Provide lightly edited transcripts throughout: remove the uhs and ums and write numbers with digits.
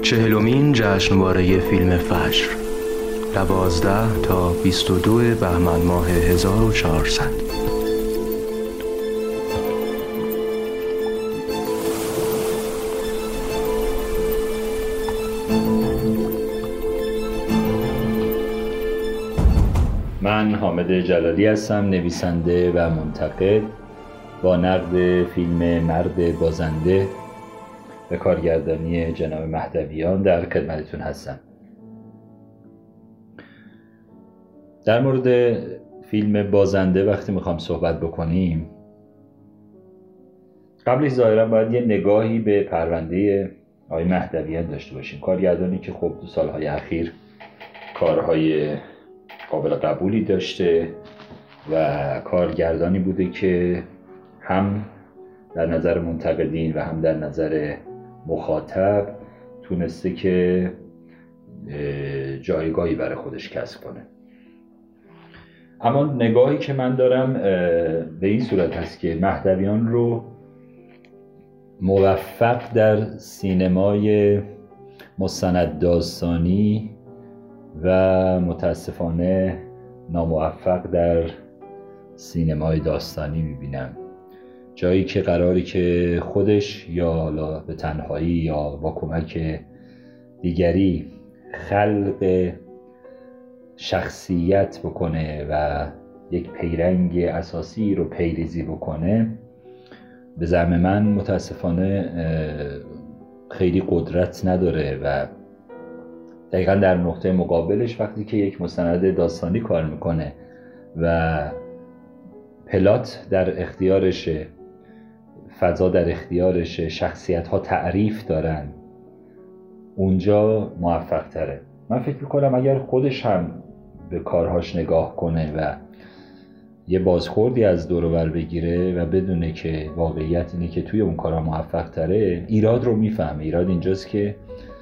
40مین جشنواره فیلم فجر 12 تا 22 بهمن ماه 1400. من حامد جلالی هستم، نویسنده و منتقد با نقد فیلم مرد بازنده به کارگردانی جناب مهدویان در خدمتتون هستم. در مورد فیلم بازنده وقتی میخوام صحبت بکنیم، قبلش ظاهرا باید یه نگاهی به پرونده آقای مهدویان داشته باشیم. کارگردانی که خب تو سالهای اخیر کارهای قابل قبولی داشته و کارگردانی بوده که هم در نظر منتقدین و هم در نظر مخاطب تونسته که جایگاهی برای خودش کسب کنه. اما نگاهی که من دارم به این صورت هست که مهدویان رو موفق در سینمای مستند داستانی و متاسفانه ناموفق در سینمای داستانی میبینم. جایی که قراری که خودش یا به تنهایی یا با کمک دیگری خلق شخصیت بکنه و یک پیرنگ اساسی رو پیریزی بکنه، به زعم من متاسفانه خیلی قدرت نداره و دقیقا در نقطه مقابلش وقتی که یک مستند داستانی کار میکنه و پلات در اختیارشه، فضا در اختیارشه، شخصیت ها تعریف دارن، اونجا موفق تره. من فکر میکنم اگر خودش هم به کارهاش نگاه کنه و یه بازخوردی از دور و بر بگیره و بدونه که واقعیت اینه که توی اون کارها موفق تره، ایراد رو میفهمه. ایراد اینجاست که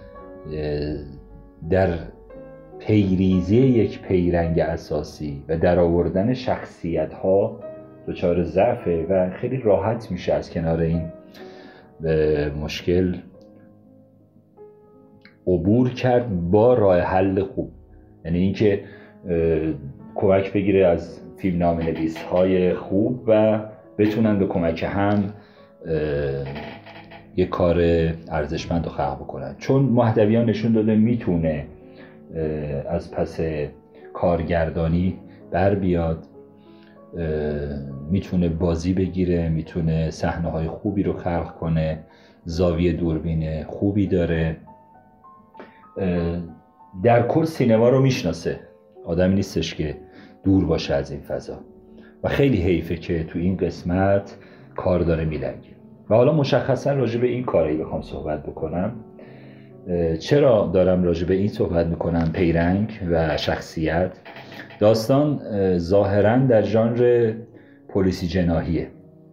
در پیریزی یک پیرنگ اساسی و در آوردن شخصیت ها دچار ضعفه و خیلی راحت میشه از کنار این مشکل عبور کرد با راه حل خوب. یعنی اینکه کمک بگیره از فیلمنامه‌نویس های خوب و بتونن به کمک هم یک کار ارزشمند رو خلق بکنن. چون مهدویان نشون داده میتونه از پس کارگردانی بر بیاد، میتونه بازی بگیره، میتونه صحنه‌های خوبی رو خلق کنه، زاویه دوربین خوبی داره، در کل سینما رو میشناسه، آدمی نیستش که دور باشه از این فضا و خیلی حیفه که تو این قسمت کار داره میلنگه. و حالا مشخصا راجع به این کاری بخوام صحبت بکنم. چرا دارم راجع به این صحبت میکنم؟ پیرنگ و شخصیت. داستان ظاهرا در ژانر پلیسی جناحیه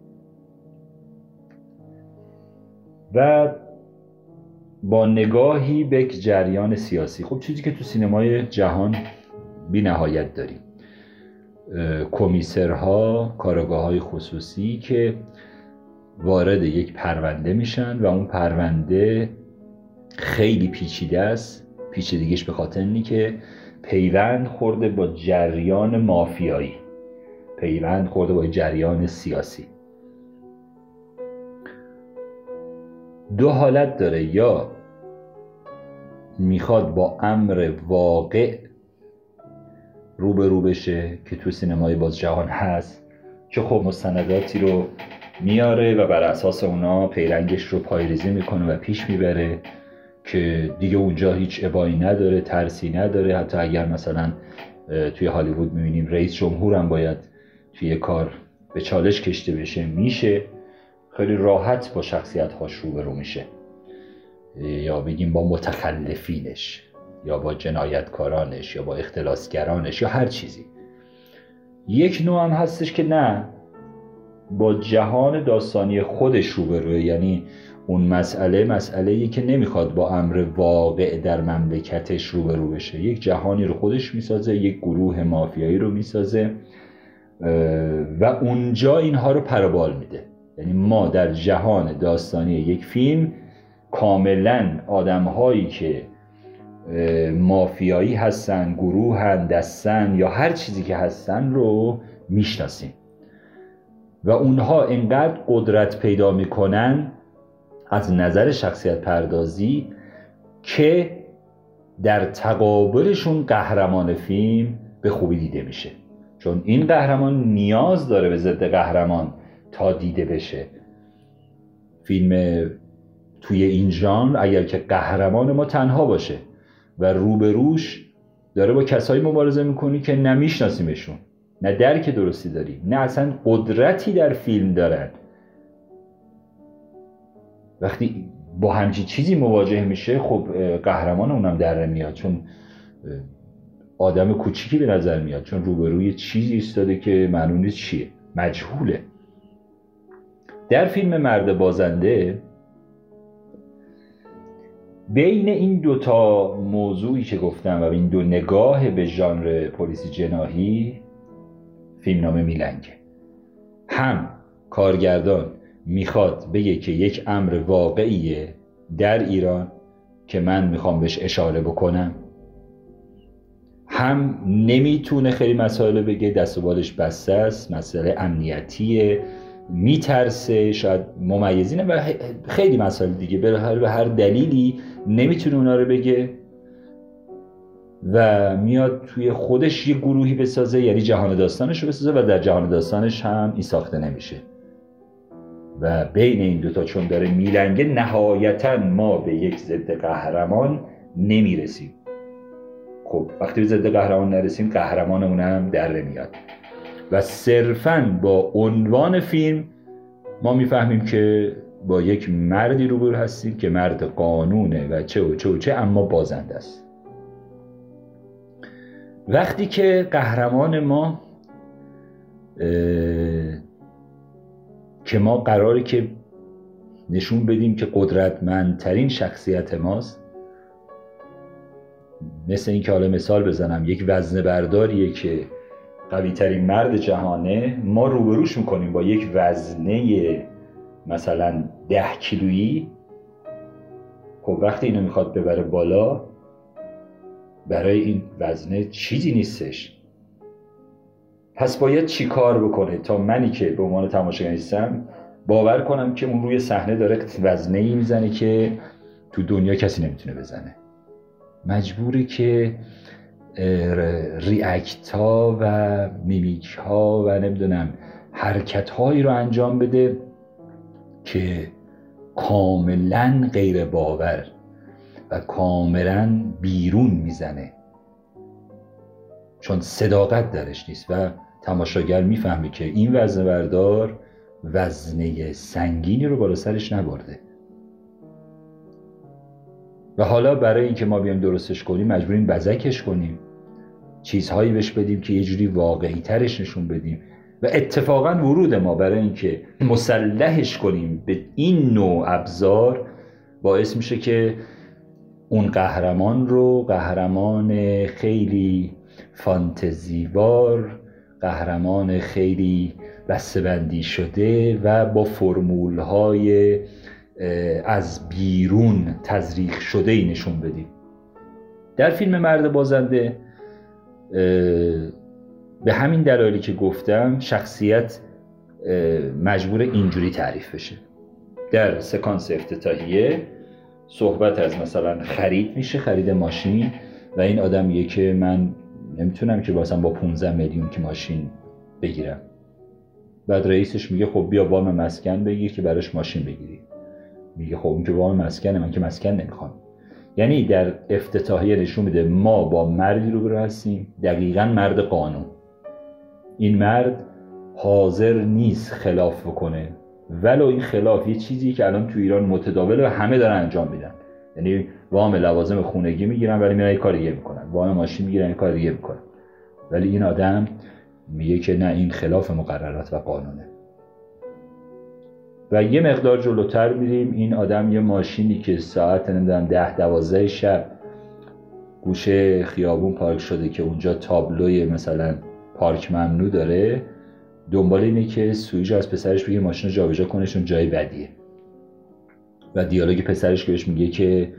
و با نگاهی به یک جریان سیاسی. خب چیزی که تو سینمای جهان بی نهایت داریم، کمیسرها، کارآگاه‌های خصوصی که وارد یک پرونده میشن و اون پرونده خیلی پیچیده است. پیچیدگیش به خاطر اینه که پیوند خورده با جریان مافیایی، پیوند خورده با جریان سیاسی. دو حالت داره، یا میخواد با امر واقع روبرو بشه که تو سینمای باز جهان هست که خب مستنداتی رو میاره و بر اساس اونا پیرنگش رو پایریزی میکنه و پیش میبره که دیگه اونجا هیچ ابایی نداره، ترسی نداره. حتی اگر مثلا توی هالیوود میبینیم رئیس جمهور هم باید توی کار به چالش کشته بشه، میشه خیلی راحت با شخصیت هاش روبرو میشه، یا بگیم با متخلفینش یا با جنایتکارانش یا با اختلاسگرانش یا هر چیزی. یک نوع هم هستش که نه، با جهان داستانی خودش روبروه. یعنی اون مسئله‌ای که نمیخواد با امر واقع در مملکتش روبرو بشه، یک جهانی رو خودش میسازه، یک گروه مافیایی رو میسازه و اونجا اینها رو پروبال میده. یعنی ما در جهان داستانی یک فیلم کاملا آدم‌هایی که مافیایی هستن، گروهن، دستن یا هر چیزی که هستن رو میشناسیم و اونها انقدر قدرت پیدا میکنن از نظر شخصیت پردازی که در تقابلشون قهرمان فیلم به خوبی دیده میشه، چون این قهرمان نیاز داره به ضد قهرمان تا دیده بشه. فیلم توی این ژانر اگر که قهرمان ما تنها باشه و روبروش داره با کسایی مبارزه میکنی که نمیشناسیمشون، نه درک درستی داریم، نه اصلا قدرتی در فیلم دارن، وقتی با همچین چیزی مواجه میشه خب قهرمان اونم در میاد، چون آدم کوچیکی به نظر میاد، چون روبروی چیزی ایستاده که معلوم نیست چیه، مجهوله. در فیلم مرد بازنده بین این دوتا موضوعی که گفتم و این دو نگاه به ژانر پلیسی جناحی فیلمنامه میلنگه. هم کارگردان میخواد بگه که یک امر واقعیه در ایران که من میخوام بهش اشاره بکنم، هم نمیتونه خیلی مسائل بگه، دست و بالش بسته است، مسئله امنیتیه، میترسه، شاید ممیزینه و خیلی مسائل دیگه، به هر دلیلی نمیتونه اونا رو بگه و میاد توی خودش یه گروهی بسازه، یعنی جهان داستانش رو بسازه و در جهان داستانش هم این ساخته نمیشه و بین این دوتا چون داره میلنگه نهایتاً ما به یک ضد قهرمان نمیرسیم. خب وقتی به ضد قهرمان نرسیم قهرمانمون هم در میاد و صرفاً با عنوان فیلم ما میفهمیم که با یک مردی روبرو هستیم که مرد قانونه و چه و چه و چه، اما بازنده است. وقتی که قهرمان ما که ما قراره که نشون بدیم که قدرتمندترین شخصیت ماست، مثل این که حالا مثال بزنم یک وزنه برداریه که قوی ترین مرد جهانه، ما روبروش میکنیم با یک وزنه مثلا 10 کیلویی. خب وقتی اینو میخواد ببره بالا، برای این وزنه چیزی نیستش، پس باید چی کار بکنه تا منی که به عنوان تماشاگر نیستم باور کنم که اون روی صحنه داره وزنه‌ای میزنه که تو دنیا کسی نمیتونه بزنه. مجبوری که ریاکت ها و میمیک ها و نمیدونم حرکت هایی رو انجام بده که کاملا غیر باور و کاملا بیرون میزنه، چون صداقت درش نیست و تماشاگر میفهمه که این وزنه بردار وزنه سنگینی رو بالا سرش نبرده و حالا برای اینکه ما بیایم درستش کنیم مجبوریم بزکش کنیم، چیزهایی بهش بدیم که یه جوری واقعی ترش نشون بدیم و اتفاقا ورود ما برای اینکه مسلحش کنیم به این نوع ابزار باعث میشه که اون قهرمان رو قهرمان خیلی فانتزیوار، قهرمان خیلی بسته‌بندی شده و با فرمول‌های از بیرون تزریق شده ای نشون بدیم. در فیلم مرد بازنده به همین دلایلی که گفتم شخصیت مجبور اینجوری تعریف بشه. در سکانس افتتاحیه صحبت از مثلا خرید میشه، خرید ماشین و این آدم میگه که من نمیتونم که مثلا با 15 میلیون که ماشین بگیرم. بعد رئیسش میگه خب بیا وام مسکن بگیر که براش ماشین بگیری. میگه خب این که وام مسکنه، من که مسکن نمیخوام. یعنی در افتتاحیه نشون میده ما با مردی روبرو هستیم، دقیقاً مرد قانون. این مرد حاضر نیست خلاف بکنه، ولو این خلاف یه چیزی که الان تو ایران متداوله و همه دارن انجام میدن. یعنی وام لوازم خونگی میگیرن ولی میرن یه کار دیگه میکنن، وام ماشین میگیرن یه کار دیگه میکنن، ولی این آدم میگه که نه، این خلاف مقررات و قانونه. و یه مقدار جلوتر میریم، این آدم یه ماشینی که ساعت نمیدونم 10-12 شب گوشه خیابون پارک شده که اونجا تابلوی مثلا پارک ممنوع داره، دنبال اینه که سویچ از پسرش بگه ماشین رو جابجا کنه چون جای بدیه. و دیالوگ پسرش که بهش میگه که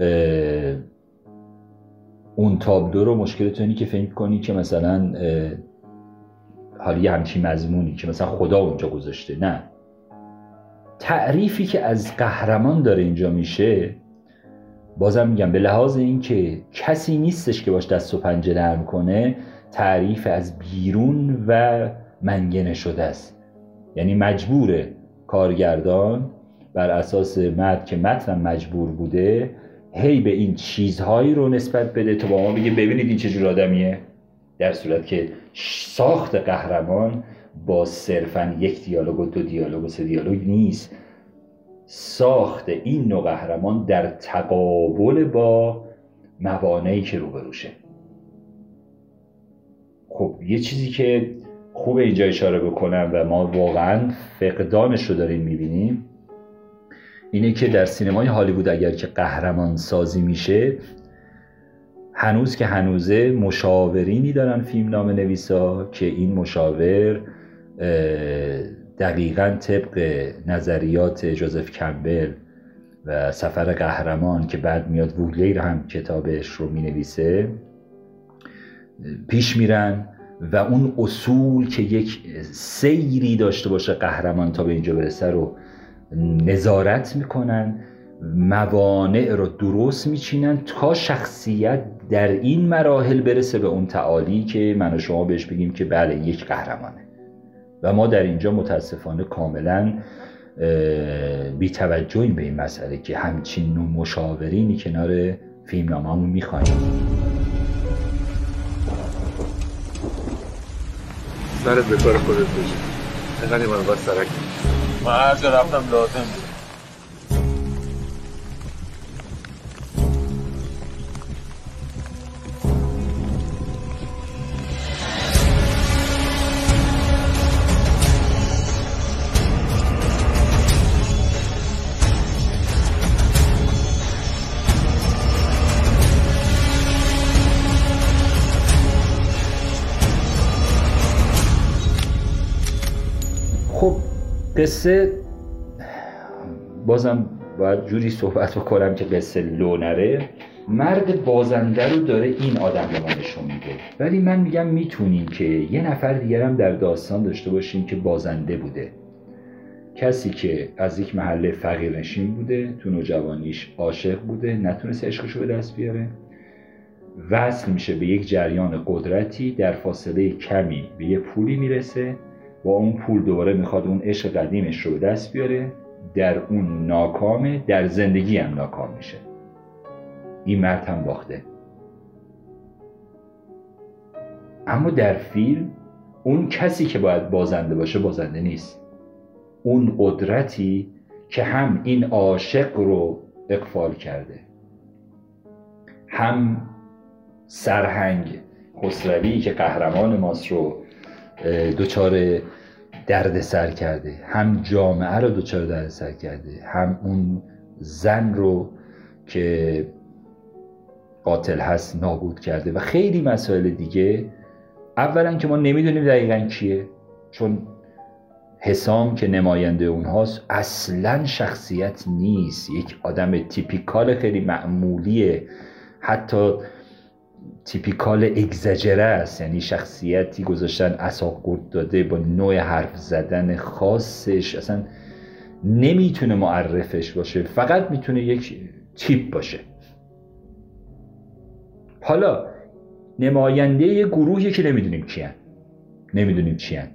اون تابلو رو مشکلتون اینه که فکر کنی که مثلا حالا یه همچین مضمونی که مثلا خدا اونجا گذاشته. نه، تعریفی که از قهرمان داره اینجا میشه، بازم میگم به لحاظ این که کسی نیستش که باش دست و پنجه نرم کنه، تعریف از بیرون و منگنه شده است. یعنی مجبوره کارگردان بر اساس متن که متن مجبور بوده هی به این چیزهایی رو نسبت بده تا با ما بگه ببینید این چجور آدمیه، در صورت که ساخت قهرمان با صرفاً یک دیالوگ و دو دیالوگ و سه دیالوگ نیست. ساخت این نوع قهرمان در تقابل با موانعی که روبروشه. خب یه چیزی که خوب اینجا اشاره بکنم و ما واقعاً فقدانش رو داریم میبینیم اینه که در سینمای هالیوود اگر که قهرمان سازی میشه، هنوز که هنوزه مشاورینی دارن فیلمنامه نویسا که این مشاور دقیقاً طبق نظریات جوزف کمبل و سفر قهرمان که بعد میاد وولیر هم کتابش رو می نویسه پیش میرن و اون اصول که یک سیری داشته باشه قهرمان تا به اینجا برسه رو نظارت میکنن، موانع رو درست میچینن تا شخصیت در این مراحل برسه به اون تعالی که من و شما بهش بگیم که بله یک قهرمانه. و ما در اینجا متاسفانه کاملا بی توجهیم به این مسئله که همچین نوع مشاورینی کنار فیلمنامه‌مون میخوایم. سرت به کار خودت بشه، اینقدر من باید سرک من هر جا رفتم لازم بود. خب قصه بازم باید جوری صحبت بکنم که قصه لو نره. مرد بازنده رو داره این آدم به ما نشون میده، ولی من میگم میتونیم که یه نفر دیگر هم در داستان داشته باشیم که بازنده بوده، کسی که از یک محله فقیرنشین بوده، تو نوجوانیش عاشق بوده، نتونست عشقشو به دست بیاره، وصل میشه به یک جریان قدرتی، در فاصله کمی به یه پولی میرسه، با اون پول دوباره میخواد اون عشق قدیمش رو به دست بیاره، در اون ناکامه، در زندگی هم ناکام میشه. این مرد هم باخته. اما در فیلم اون کسی که باید بازنده باشه بازنده نیست. اون قدرتی که هم این عاشق رو اغفال کرده، هم سرهنگ خسروی که قهرمان ماست رو دچار دردسر کرده، هم جامعه رو دچار دردسر کرده، هم اون زن رو که قاتل هست نابود کرده و خیلی مسائل دیگه. اولا که ما نمیدونیم دقیقاً کیه، چون حسام که نماینده اونهاست اصلاً شخصیت نیست، یک آدم تیپیکال خیلی معمولیه، حتی تیپیکال اگزاجره است، یعنی شخصیتی گذاشتن عصاقورت داده با نوع حرف زدن خاصش، اصلا نمیتونه معرفش باشه، فقط میتونه یک تیپ باشه. حالا نماینده یه گروهی که نمیدونیم کیان، نمیدونیم چیان،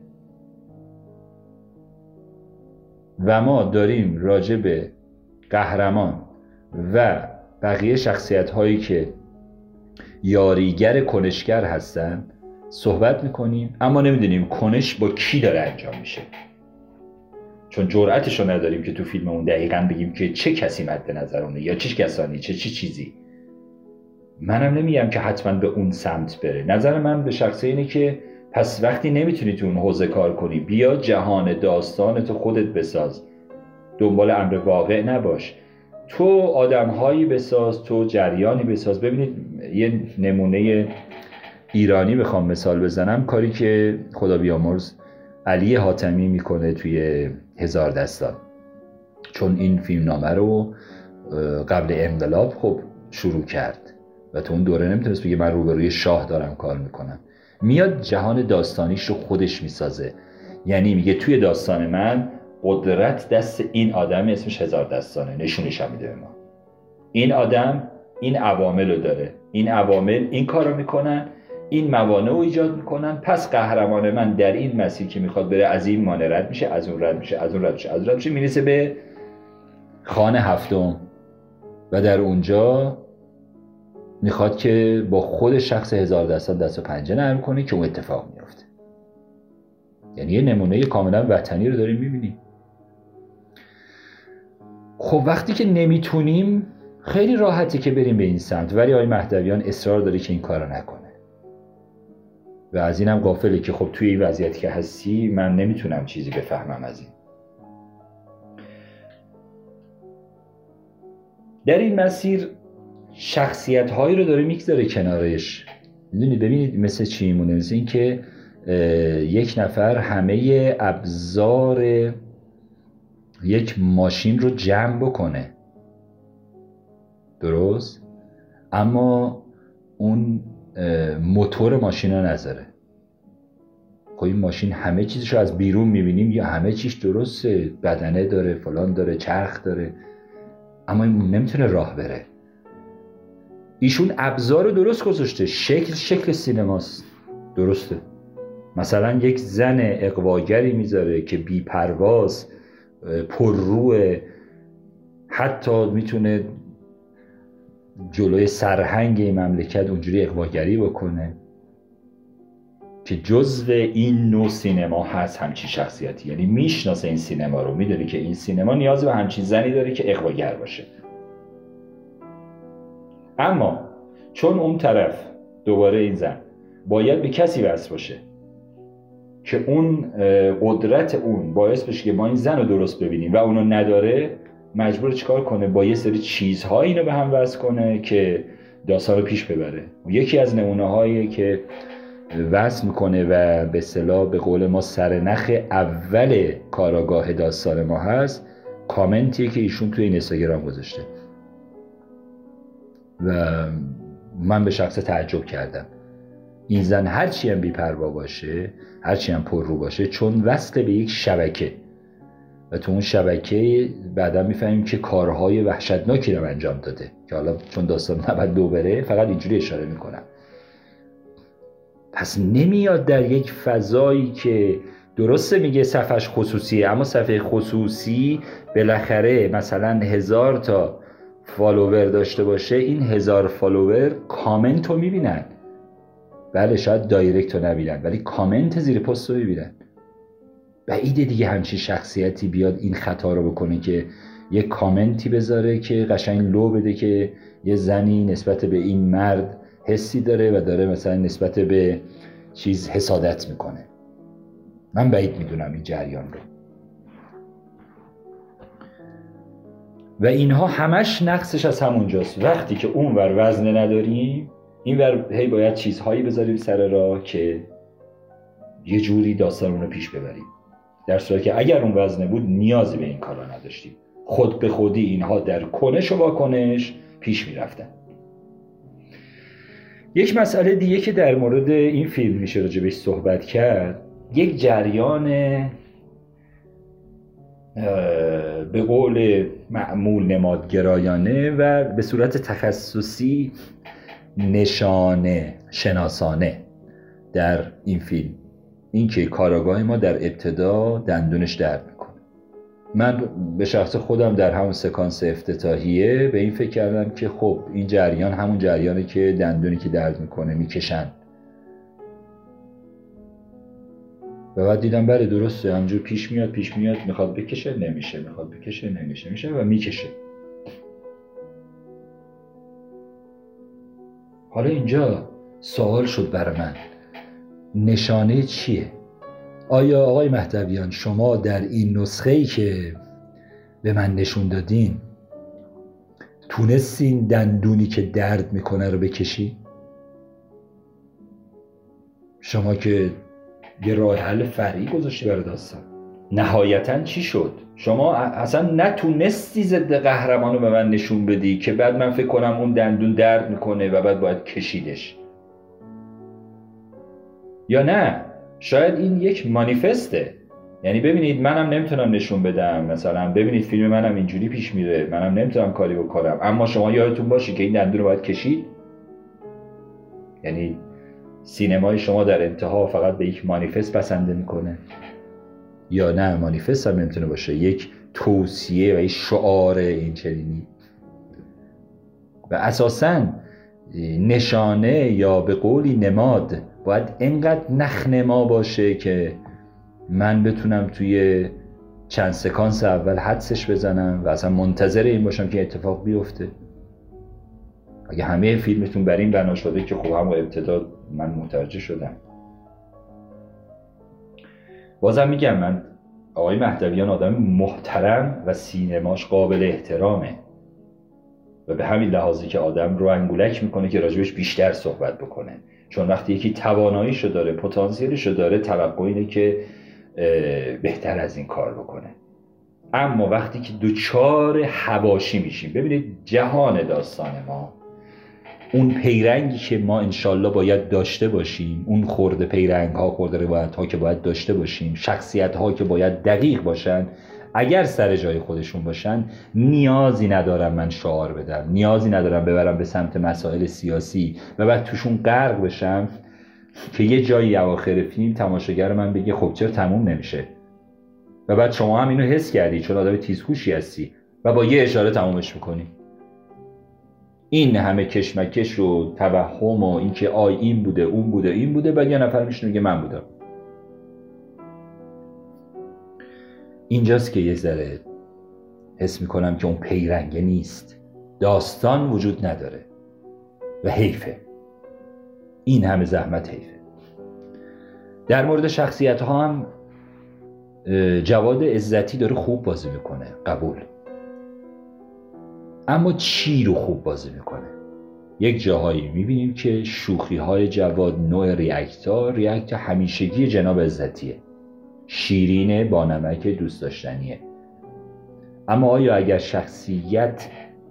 و ما داریم راجع به قهرمان و بقیه شخصیت هایی که یاریگر کنشگر هستن صحبت میکنیم، اما نمیدونیم کنش با کی داره انجام میشه، چون جرأتش رو نداریم که تو فیلممون دقیقاً بگیم که چه کسی مد نظرونه یا چه کسانی چه چیزی. منم نمیگم که حتما به اون سمت بره. نظر من به شخصه اینه که پس وقتی نمیتونی تو اون حوزه کار کنی، بیا جهان داستانتو خودت بساز، دنبال امر واقع نباش، تو آدم‌هایی بساز، تو جریانی بساز. ببینید یه نمونه ایرانی بخوام مثال بزنم، کاری که خدا بیامرز علی حاتمی میکنه توی هزار دستان. چون این فیلمنامه رو قبل انقلاب خب شروع کرد و تو اون دوره نمیتونست بگه من روبروی شاه دارم کار میکنم. میاد جهان داستانیش رو خودش میسازه، یعنی میگه توی داستان من قدرت دست این آدم اسمش هزار دستانه، نشونش هم میده به ما. این آدم این عوامل رو داره، این عوامل این کار رو میکنن، این موانع رو ایجاد میکنن، پس قهرمان من در این مسیر که میخواد بره از این مانع رد میشه، از اون رد میشه، از اون رد میشه، از اون رد میشه، میرسه به خان هفتم و در اونجا میخواد که با خود شخص هزار دستان دست و پنجه نرم کنه که اون اتفاق میفته. یعنی یه نمونه کاملا وطنی رو داریم میبینیم. خب وقتی که نمیتونیم خیلی راحتی که بریم به این سمت، ولی آقای مهدویان اصرار داره که این کارو نکنه و از اینم غافله که خب توی این وضعیتی که هستی من نمیتونم چیزی بفهمم از این. در این مسیر شخصیت هایی رو داره میگذاره کنارش. میدونید ببینید مثل چی میمونه، مثل این که یک نفر همه ابزار یک ماشین رو جمع بکنه، درست، اما اون موتور ماشین رو نذاره. خب این ماشین همه چیزش رو از بیرون میبینیم یا همه چیش درسته، بدنه داره، فلان داره، چرخ داره، اما این نمیتونه راه بره. ایشون ابزار رو درست گذاشته، شکل سینماست، درسته. مثلا یک زن اغواگری میذاره که بی پرواز، پرروه، حتی میتونه جلوی سرهنگ این مملکت اونجوری اغواگری بکنه که جزو این نوع سینما هست همچین شخصیتی. یعنی میشناسه این سینما رو، میدونه که این سینما نیاز به همچین زنی داره که اغواگر باشه. اما چون اون طرف دوباره این زن باید به کسی وصل باشه که اون قدرت اون باعث بشه که ما این زن رو درست ببینیم و اونو نداره، مجبور چیکار کنه؟ با یه سری چیزها اینو به هم وصل کنه که داستان رو پیش ببره. یکی از نمونه هایی که وصل میکنه و به اصطلاح به قول ما سرنخ اول کاراگاه داستان ما هست، کامنتیه که ایشون توی اینستاگرام گذاشته و من به شخص تعجب کردم. این زن هرچی هم بی‌پروا باشه، هرچی هم پر رو باشه، چون وصل به یک شبکه و تو اون شبکه بعدا میفهمیم که کارهای وحشتناکی رو انجام داده که حالا چون داستان نباید دو بره فقط اینجوری اشاره میکنم. پس نمیاد در یک فضایی که درسته میگه صفحش خصوصیه، اما صفحه خصوصی بالاخره مثلا 1000 تا فالوور داشته باشه، این 1000 فالوور کامنت رو میبینن. بله شاید دایرکت رو نبینن ولی کامنت زیر پست رو میبینن. بعیده دیگه همچین شخصیتی بیاد این خطا رو بکنه که یه کامنتی بذاره که قشنگ لو بده که یه زنی نسبت به این مرد حسی داره و داره مثلا نسبت به چیز حسادت میکنه. من بعید میدونم این جریان رو. و اینها همش نقصش از همونجاست. وقتی که اون ور وزنه نداریم، این ور هی باید چیزهایی بذاریم سر راه که یه جوری داستان رو پیش ببریم، در صورتی که اگر اون وزنه بود نیازی به این کارا نداشتیم. خود به خودی اینها در کنش و واکنش پیش میرفتن. یک مسئله دیگه که در مورد این فیلم میشه راجع بهش صحبت کرد، یک جریان به قول معمول نمادگرایانه و به صورت تخصصی نشانه شناسانه در این فیلم، این که کاراگاه ما در ابتدا دندونش درد میکنه. من به شخص خودم در همون سکانس افتتاحیه به این فکر کردم که خب این جریان همون جریانه که دندونی که درد میکنه میکشن و بعد دیدم بله درسته، همجور پیش میاد میخواد بکشه نمیشه، میخواد بکشه نمیشه، میشه و میکشه. حالا اینجا سوال شد برای من، نشانه چیه؟ آیا آقای مهدویان شما در این نسخه‌ای که به من نشون دادین تونستین دندونی که درد میکنه رو بکشی؟ شما که یه راه حل فرعی گذاشتی برای داستان، نهایتاً چی شد؟ شما اصلا نتونستی ضد قهرمان رو به من نشون بدی که بعد من فکر کنم اون دندون درد میکنه و بعد باید کشیدش. یا نه شاید این یک مانیفسته، یعنی ببینید منم نمیتونم نشون بدم، مثلا ببینید فیلم منم اینجوری پیش میره، منم نمیتونم کاری بکنم، اما شما یادتون باشه که این دندون رو باید کشید. یعنی سینمای شما در انتها فقط به یک مانیفست بسنده میکنه؟ یا نه مانیفست هم نمیتونه باشه، یک توصیه و یک شعار این چنینی. و اساساً نشانه یا به قولی نماد باید اینقدر نخنما باشه که من بتونم توی چند سکانس اول حدسش بزنم و اصلا منتظر این باشم که اتفاق بیفته. اگه همه فیلمتون بر این بنا شده که خب همون ابتدا من متوجه شدم. بازم میگم من آقای مهدویان آدم محترم و سینماش قابل احترامه و به همین لحاظی که آدم رو انگولک میکنه که راجبش بیشتر صحبت بکنه، چون وقتی یکی تواناییشو داره، پتانسیلشو داره، توقع اینه که بهتر از این کار بکنه. اما وقتی که دوچار حواشی میشیم، ببینید جهان داستان ما، اون پیرنگی که ما انشالله باید داشته باشیم، اون خورده پیرنگ ها، خورده روایت ها که باید داشته باشیم، شخصیت ها که باید دقیق باشن، اگر سر جای خودشون باشن، نیازی ندارم من شعار بدم، نیازی ندارم ببرم به سمت مسائل سیاسی و بعد توشون غرق بشم که یه جایی اواخر فیلم تماشاگر من بگه خب چرا تموم نمیشه و بعد شما هم اینو حس کردی چون آدم تیزهوشی هستی و با یه اشاره تمومش میکنی. این همه کشمکش و توهم و اینکه آی این بوده اون بوده این بوده، بعد یه نفر میشنه میگه من بودم. اینجاست که یه ذره حس میکنم که اون پیرنگه نیست، داستان وجود نداره و حیفه، این همه زحمت حیفه. در مورد شخصیت ها هم جواد عزتی داره خوب بازی میکنه، قبول، اما چی رو خوب بازی میکنه؟ یک جاهایی میبینیم که شوخی های جواد، نوع ریاکت همیشگی جناب عزتیه، شیرینه، با نمک، دوست داشتنیه. اما آیا اگر شخصیت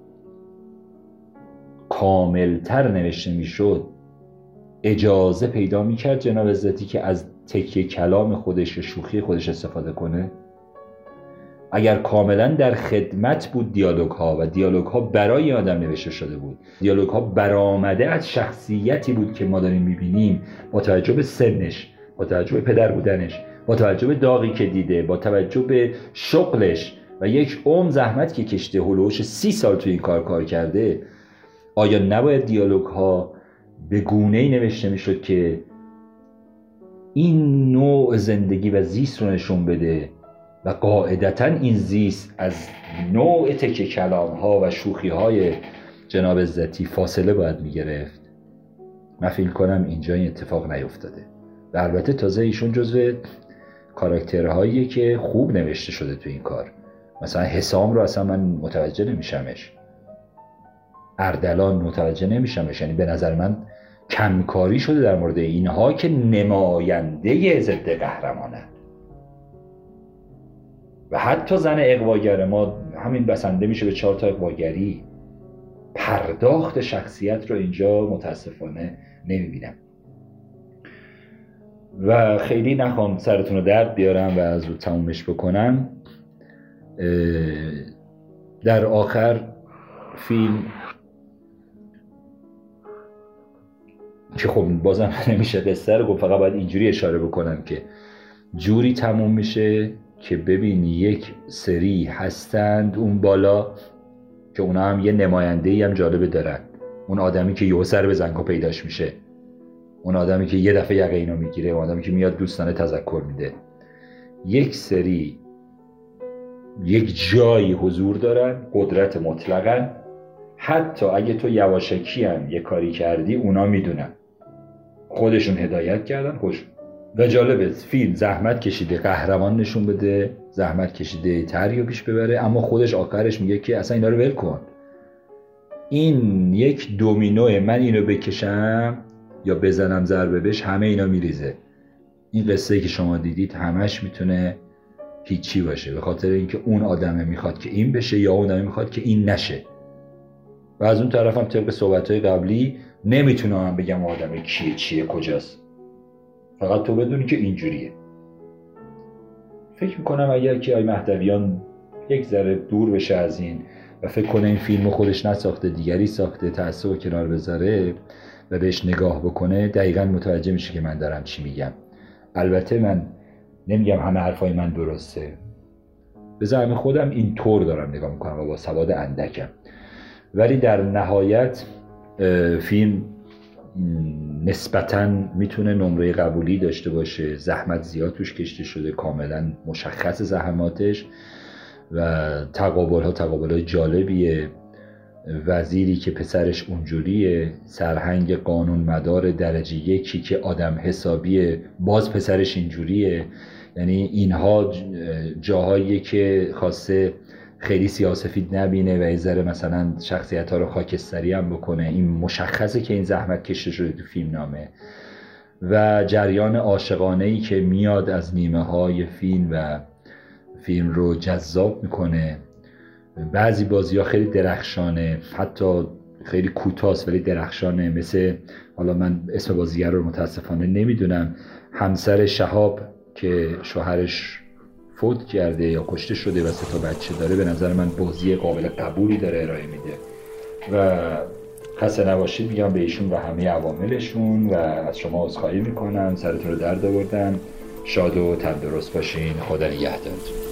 کاملتر نوشته میشد اجازه پیدا میکرد جناب عزتی که از تکیه کلام خودش و شوخی خودش استفاده کنه؟ اگر کاملا در خدمت بود دیالوگ ها و دیالوگ ها برای آدم نوشته شده بود، دیالوگ ها برآمده از شخصیتی بود که ما داریم میبینیم، با توجه به سنش، با توجه به پدر بودنش، با توجه به داغی که دیده، با توجه به شغلش و یک عمر زحمت که کشته، هلوش 30 سال تو این کار کرده، آیا نباید دیالوگ ها به گونه‌ای نوشته میشد که این نوع زندگی و زیست رو نشون بده و قاعدتاً این زیست از نوع تکه کلام ها و شوخی های جناب عزتی فاصله باید میگرفت؟ من فکر کنم اینجا این اتفاق نیفتاده. و البته تازه ایشون جزو کاراکترهاییه که خوب نوشته شده تو این کار. مثلا حسام رو اصلا من متوجه نمیشمش، اردلان متوجه نمیشمش، یعنی به نظر من کمکاری شده در مورد اینها که نماینده ضد قهرمانه. و حتی زن اغواگر ما همین بسنده میشه به 4 تا اغواگری. پرداخت شخصیت رو اینجا متاسفانه نمیبینم و خیلی نخوام سرتون رو درد بیارم و از رو تمومش بکنم. در آخر فیلم که خب بازم نمیشه قصه رو گفت، فقط باید اینجوری اشاره بکنم که جوری تموم میشه که ببین یک سری هستند اون بالا که اونا هم یه نماینده‌ای هم جالبه دارن، اون آدمی که یهو سر به زنگا پیداش میشه، اون آدمی که یه دفعه یقه اینو میگیره، اون آدمی که میاد دوستانه تذکر میده. یک سری یک جایی حضور دارن، قدرت مطلقاً، حتی اگه تو یواشکی هم یه کاری کردی اونا میدونن، خودشون هدایت کردن خوش. و جالبه فیلم زحمت کشیده قهرمان نشون بده، زحمت کشیده تریو پیش ببره، اما خودش آخرش میگه که اصلا اینا رو ول کن، این یک دومینوه، من اینو بکشم یا بزنم ضربه بهش همه اینا میریزه. این قصه‌ای که شما دیدید همش میتونه هیچی باشه، به خاطر اینکه اون آدمه میخواد که این بشه یا اون آدمه میخواد که این نشه. و از اون طرف هم طبق صحبت‌های قبلی نمیتونم من بگم آدم کیه چیه کجاست، فقط تو بدونی که اینجوریه. فکر میکنم اگر که آقای مهدویان یک ذره دور بشه از این و فکر کنه این فیلمو خودش نساخته، دیگری ساخته، تعصب کنار بذاره و بهش نگاه بکنه، دقیقاً متوجه میشه که من دارم چی میگم. البته من نمیگم همه حرفای من درسته، به زعم خودم این طور دارم نگاه میکنم و با سواد اندکم، ولی در نهایت فیلم نسبتاً میتونه نمره قبولی داشته باشه. زحمت زیاد توش کشیده شده، کاملا مشخص زحماتش و تقابل‌های جالبیه. وزیری که پسرش اونجوریه، سرهنگ قانون مدار درجه 1 که آدم حسابیه، باز پسرش اینجوریه. یعنی اینها جاهایی که خواسته خیلی سیاه‌وسفید نبینه و یه ذره مثلا شخصیت‌ها رو خاکستری هم بکنه. این مشخصه که این زحمت کشیده شده تو فیلم نامه. و جریان عاشقانه‌ای که میاد از نیمه‌های فیلم و فیلم رو جذاب میکنه. بعضی بازی‌ها خیلی درخشانه، حتی خیلی کوتاست ولی درخشانه، مثل حالا من اسم بازیگر رو متاسفانه نمیدونم، همسر شهاب که شوهرش فوت کرده یا کشته شده و 3 بچه داره. به نظر من بازی قابل قبولی داره ارائه میده و خسته نباشید میگم به ایشون و همه عواملشون و از شما عذرخواهی میکنم، سرتون رو درد آوردم. شاد و تندرست باشین، خدا نگهدارتون.